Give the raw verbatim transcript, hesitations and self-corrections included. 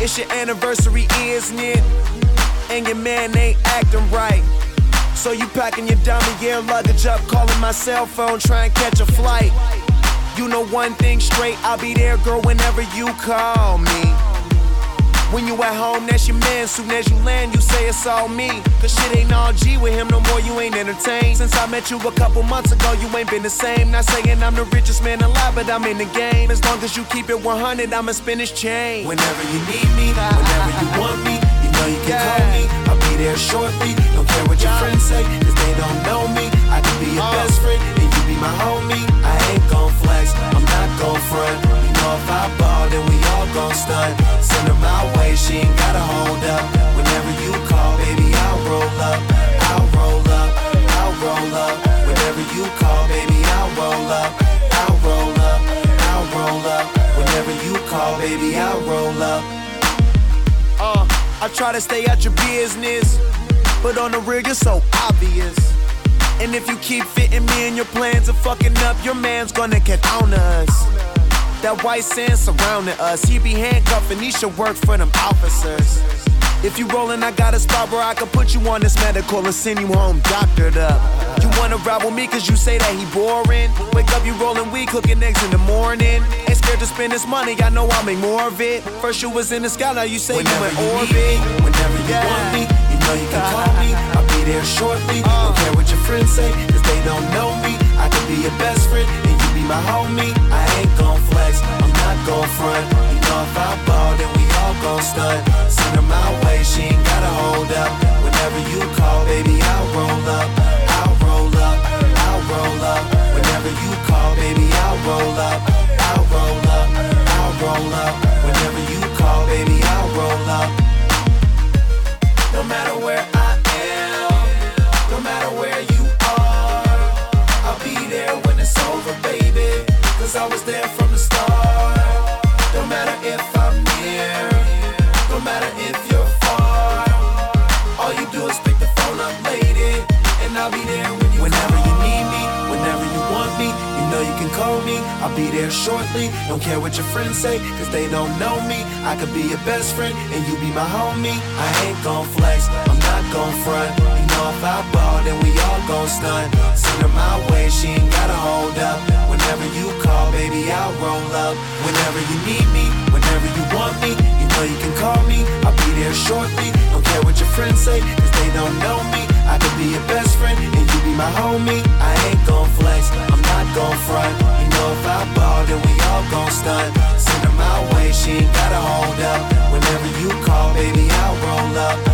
It's your anniversary, isn't it? And your man ain't acting right. So you packing your diamond gear luggage up, calling my cell phone, trying to catch a flight. You know one thing straight, I'll be there, girl, whenever you call me. When you at home, that's your man. Soon as you land, you say it's all me. Cause shit ain't all G with him no more, you ain't entertained. Since I met you a couple months ago, you ain't been the same. Not saying I'm the richest man alive, but I'm in the game. As long as you keep it one hundred, I'ma spin his chain. Whenever you need me, whenever you want me, you know you can call me. I'll be there shortly. Don't care what your friends say, cause they don't know me. I can be your best friend, and you be my homie. I ain't gon' flex, I'm not gon' front. You know if I ball, then we all gon' stunt. Send her my way, she ain't gotta hold up. Whenever you call, baby, I'll roll up. I'll roll up, I'll roll up. Whenever you call, baby, I'll roll up. I'll roll up, I'll roll up. Whenever you call, baby, I'll roll up. Uh, I try to stay out your business, but on the real, you're so obvious. And if you keep fitting me in your plans of fucking up, your man's gonna get on to us. That white sand surrounding us, he be handcuffing, he should work for them officers. If you rollin', I got a spot where I can put you on this medical and send you home doctored up. You wanna ride with me cause you say that he boring. Wake up, you rollin' weed, cooking eggs in the morning. Ain't scared to spend this money, I know I'll make more of it. First you was in the sky, now you say whenever you in orbit. Me, whenever you yeah. want me, you know you can call me. I'll be there shortly, uh. don't care what your friends say, cause they don't know me. I can be your best friend, and you be my homie. I ain't gon' flex, I'm not gon' front. You know if I ball, then we all gon' stunt. Send her my way, she ain't gotta hold up. Whenever you call, baby, I'll roll up. I'll roll up, I'll roll up. Whenever you call, baby, I'll roll up. I'll roll up, I'll roll up. Whenever you call, baby, I'll roll up. No matter where I am, no matter where you are, I'll be there when it's over, baby. Cause I was there from the start. Don't matter if I'm near, don't matter if you're far. All you do is pick the phone up, lady, and I'll be there when you whenever call. You need me, whenever you want me, you know you can call me. I'll be there shortly. Don't care what your friends say, cause they don't know me. I could be your best friend, and you be my homie. I ain't gon' flex, I'm not gon' front. You know if I ball, then we all gon' stunt. Send her my way, she ain't gotta hold up. Whenever you call, baby, I'll roll up. Whenever you need me, whenever you want me, you know you can call me. I'll be there shortly. Don't care what your friends say, cause they don't know me. I could be your best friend, and you be my homie. I ain't gon' flex, I'm not gon' front. You know if I ball, then we all gon' stunt. Send her my way, she ain't gotta hold up. Whenever you call, baby, I'll roll up.